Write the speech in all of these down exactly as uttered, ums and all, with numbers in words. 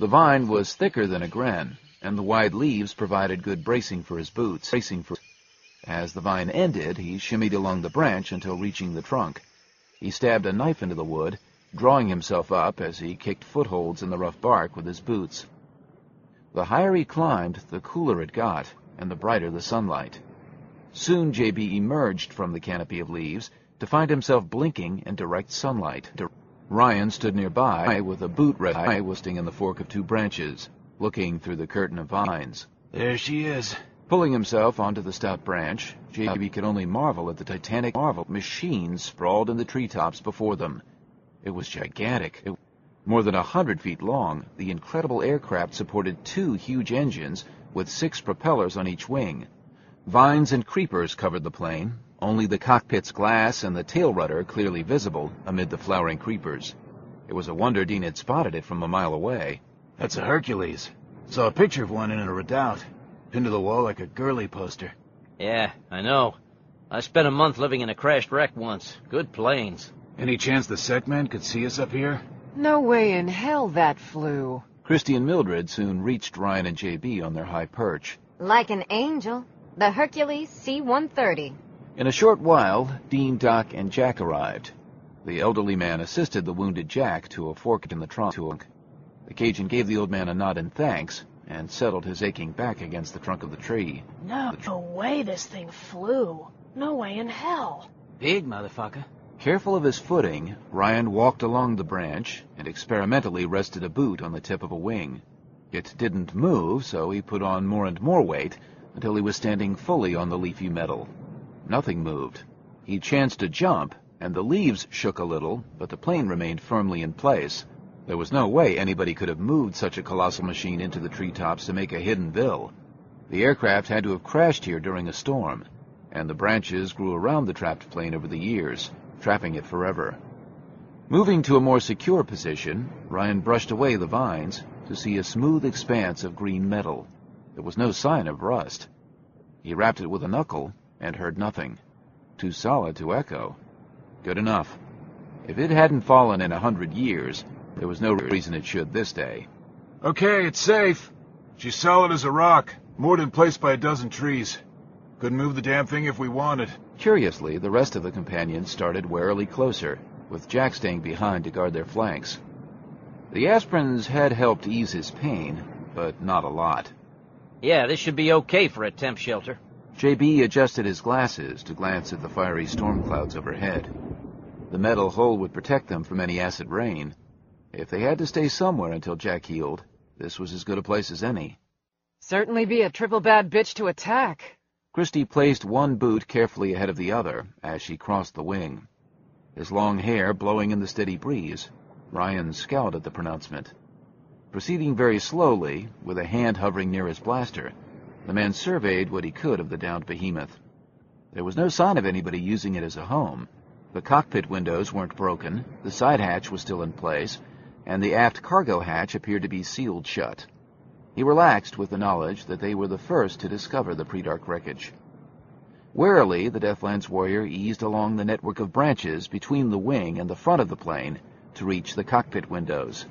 The vine was thicker than a gren, and the wide leaves provided good bracing for his boots. Bracing for... As the vine ended, he shimmied along the branch until reaching the trunk. He stabbed a knife into the wood, drawing himself up as he kicked footholds in the rough bark with his boots. The higher he climbed, the cooler it got, and the brighter the sunlight. Soon J B emerged from the canopy of leaves to find himself blinking in direct sunlight. Ryan stood nearby with a boot resting in the fork of two branches, looking through the curtain of vines. There she is. Pulling himself onto the stout branch, J B could only marvel at the titanic marvel machine sprawled in the treetops before them. It was gigantic. It, more than a hundred feet long, the incredible aircraft supported two huge engines with six propellers on each wing. Vines and creepers covered the plane, only the cockpit's glass and the tail rudder clearly visible amid the flowering creepers. It was a wonder Dean had spotted it from a mile away. That's a Hercules. Saw a picture of one in a redoubt, pinned to the wall like a girly poster. Yeah, I know. I spent a month living in a crashed wreck once. Good planes. Any chance the Secman could see us up here? No way in hell that flew. Christy and Mildred soon reached Ryan and J B on their high perch. Like an angel. The Hercules C one thirty. In a short while, Dean, Doc, and Jack arrived. The elderly man assisted the wounded Jack to a fork in the trunk. The Cajun gave the old man a nod in thanks and settled his aching back against the trunk of the tree. No, no way this thing flew. No way in hell. Big motherfucker. Careful of his footing, Ryan walked along the branch and experimentally rested a boot on the tip of a wing. It didn't move, so he put on more and more weight until he was standing fully on the leafy metal. Nothing moved. He chanced to jump, and the leaves shook a little, but the plane remained firmly in place. There was no way anybody could have moved such a colossal machine into the treetops to make a hidden bill. The aircraft had to have crashed here during a storm, and the branches grew around the trapped plane over the years, trapping it forever. Moving to a more secure position, Ryan brushed away the vines to see a smooth expanse of green metal. There was no sign of rust. He rapped it with a knuckle and heard nothing. Too solid to echo. Good enough. If it hadn't fallen in a hundred years, there was no reason it should this day. Okay, it's safe. She's solid as a rock, moored in place by a dozen trees. Couldn't move the damn thing if we wanted. Curiously, the rest of the companions started warily closer, with Jack staying behind to guard their flanks. The aspirins had helped ease his pain, but not a lot. Yeah, this should be okay for a temp shelter. J B adjusted his glasses to glance at the fiery storm clouds overhead. The metal hull would protect them from any acid rain. If they had to stay somewhere until Jack healed, this was as good a place as any. Certainly be a triple bad bitch to attack. Christy placed one boot carefully ahead of the other as she crossed the wing. His long hair blowing in the steady breeze, Ryan scowled at the pronouncement. Proceeding very slowly, with a hand hovering near his blaster, the man surveyed what he could of the downed behemoth. There was no sign of anybody using it as a home. The cockpit windows weren't broken, the side hatch was still in place, and the aft cargo hatch appeared to be sealed shut. He relaxed with the knowledge that they were the first to discover the pre-dark wreckage. Warily, the Deathlands warrior eased along the network of branches between the wing and the front of the plane to reach the cockpit windows.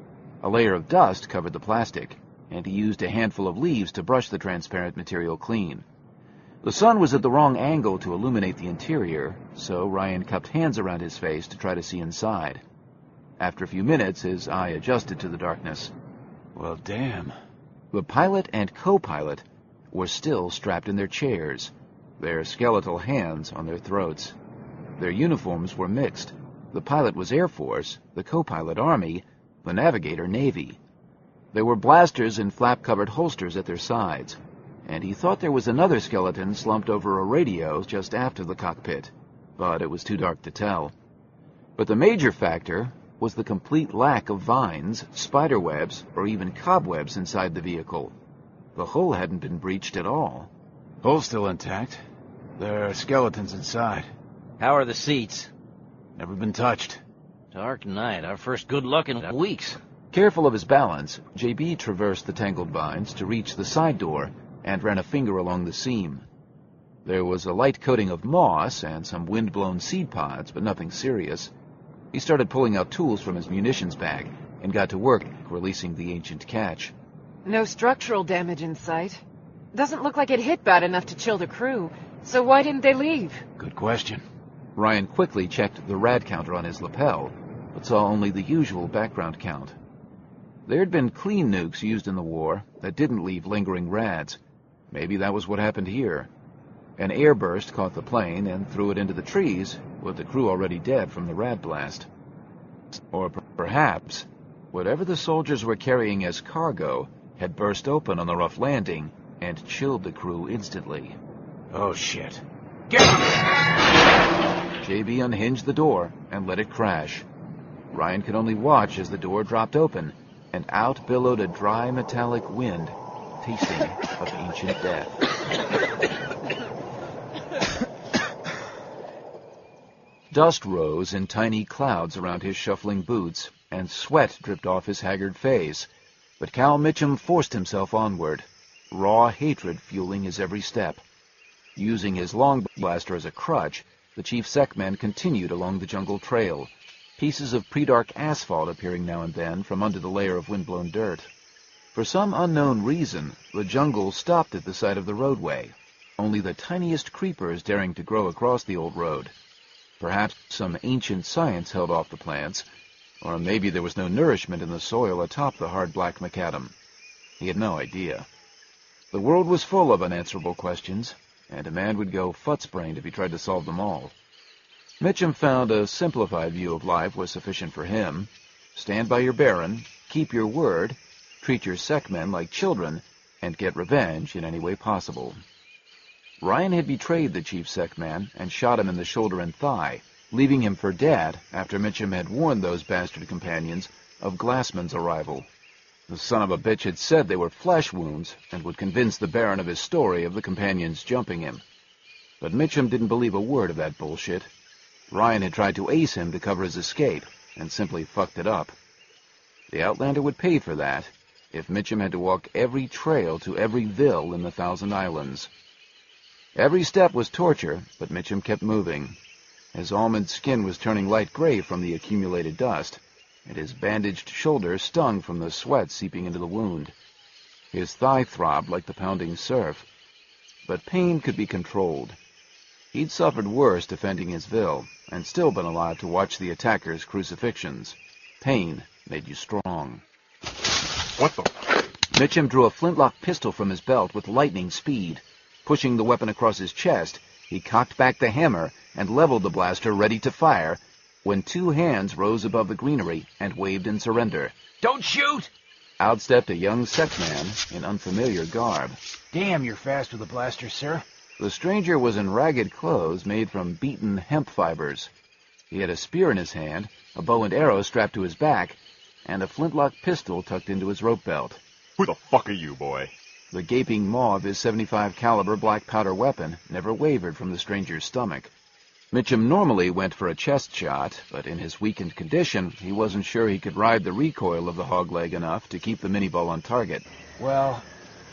A layer of dust covered the plastic, and he used a handful of leaves to brush the transparent material clean. The sun was at the wrong angle to illuminate the interior, so Ryan cupped hands around his face to try to see inside. After a few minutes, his eye adjusted to the darkness. Well, damn. The pilot and co-pilot were still strapped in their chairs, their skeletal hands on their throats. Their uniforms were mixed. The pilot was Air Force, the co-pilot Army, the navigator Navy. There were blasters in flap-covered holsters at their sides, and he thought there was another skeleton slumped over a radio just after the cockpit, but it was too dark to tell. But the major factor was the complete lack of vines, spiderwebs, or even cobwebs inside the vehicle. The hull hadn't been breached at all. Hull's still intact. There are skeletons inside. How are the seats? Never been touched. Dark night, our first good luck in weeks. Careful of his balance, J B traversed the tangled vines to reach the side door and ran a finger along the seam. There was a light coating of moss and some wind-blown seed pods, but nothing serious. He started pulling out tools from his munitions bag and got to work releasing the ancient catch. No structural damage in sight. Doesn't look like it hit bad enough to chill the crew, so why didn't they leave? Good question. Ryan quickly checked the rad counter on his lapel, but saw only the usual background count. There had been clean nukes used in the war that didn't leave lingering rads. Maybe that was what happened here. An airburst caught the plane and threw it into the trees, with the crew already dead from the rad blast. Or p- perhaps, whatever the soldiers were carrying as cargo had burst open on the rough landing and chilled the crew instantly. Oh, shit. Get him! J B unhinged the door and let it crash. Ryan could only watch as the door dropped open, and out billowed a dry metallic wind, tasting of ancient death. Dust rose in tiny clouds around his shuffling boots, and sweat dripped off his haggard face. But Cal Mitchum forced himself onward, raw hatred fueling his every step. Using his long blaster as a crutch, the chief secman continued along the jungle trail, pieces of pre-dark asphalt appearing now and then from under the layer of windblown dirt. For some unknown reason, the jungle stopped at the side of the roadway, only the tiniest creepers daring to grow across the old road. Perhaps some ancient science held off the plants, or maybe there was no nourishment in the soil atop the hard black macadam. He had no idea. The world was full of unanswerable questions, and a man would go futzbrained if he tried to solve them all. Mitchum found a simplified view of life was sufficient for him. Stand by your baron, keep your word, treat your secmen like children, and get revenge in any way possible. Ryan had betrayed the chief secman and shot him in the shoulder and thigh, leaving him for dead after Mitchum had warned those bastard companions of Glassman's arrival. The son of a bitch had said they were flesh wounds and would convince the Baron of his story of the companions jumping him. But Mitchum didn't believe a word of that bullshit. Ryan had tried to ace him to cover his escape and simply fucked it up. The Outlander would pay for that if Mitchum had to walk every trail to every vill in the Thousand Islands. Every step was torture, but Mitchum kept moving. His almond skin was turning light gray from the accumulated dust, and his bandaged shoulder stung from the sweat seeping into the wound. His thigh throbbed like the pounding surf. But pain could be controlled. He'd suffered worse defending his vill, and still been alive to watch the attackers' crucifixions. Pain made you strong. What the? Mitchum drew a flintlock pistol from his belt with lightning speed. Pushing the weapon across his chest, he cocked back the hammer and leveled the blaster ready to fire, when two hands rose above the greenery and waved in surrender. Don't shoot! Out stepped a young secman in unfamiliar garb. Damn, you're fast with a blaster, sir. The stranger was in ragged clothes made from beaten hemp fibers. He had a spear in his hand, a bow and arrow strapped to his back, and a flintlock pistol tucked into his rope belt. Who the fuck are you, boy? The gaping maw of his seventy-five caliber black powder weapon never wavered from the stranger's stomach. Mitchum normally went for a chest shot, but in his weakened condition, he wasn't sure he could ride the recoil of the hog leg enough to keep the mini-ball on target. Well...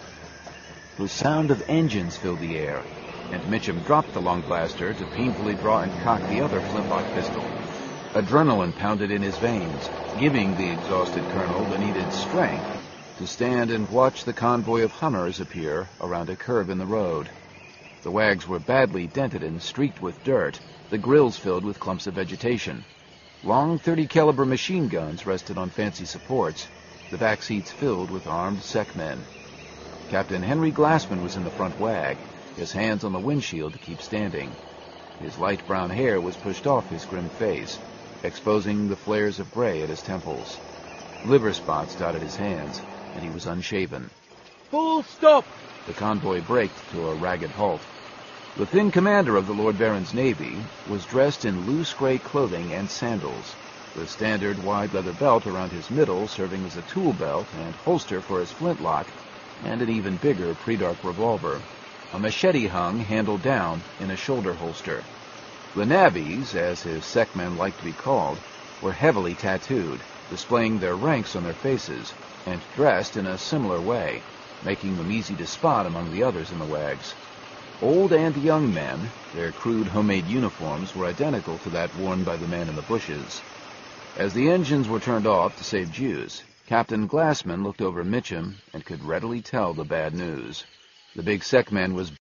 The sound of engines filled the air, and Mitchum dropped the long blaster to painfully draw and cock the other flintlock pistol. Adrenaline pounded in his veins, giving the exhausted colonel the needed strength to stand and watch the convoy of Hummers appear around a curve in the road. The wags were badly dented and streaked with dirt, the grills filled with clumps of vegetation. Long thirty caliber machine guns rested on fancy supports, the back seats filled with armed secmen. Captain Henry Glassman was in the front wag, his hands on the windshield to keep standing. His light brown hair was pushed off his grim face, exposing the flares of gray at his temples. Liver spots dotted his hands, and he was unshaven. Full stop! The convoy braked to a ragged halt. The thin commander of the Lord Baron's Navy was dressed in loose gray clothing and sandals, the standard wide leather belt around his middle serving as a tool belt and holster for his flintlock, and an even bigger pre-dark revolver. A machete hung, handle down, in a shoulder holster. The navvies, as his secmen liked to be called, were heavily tattooed, displaying their ranks on their faces, and dressed in a similar way, making them easy to spot among the others in the wags. Old and young men, their crude homemade uniforms were identical to that worn by the man in the bushes. As the engines were turned off to save juice, Captain Glassman looked over Mitchum and could readily tell the bad news. The big Sec man was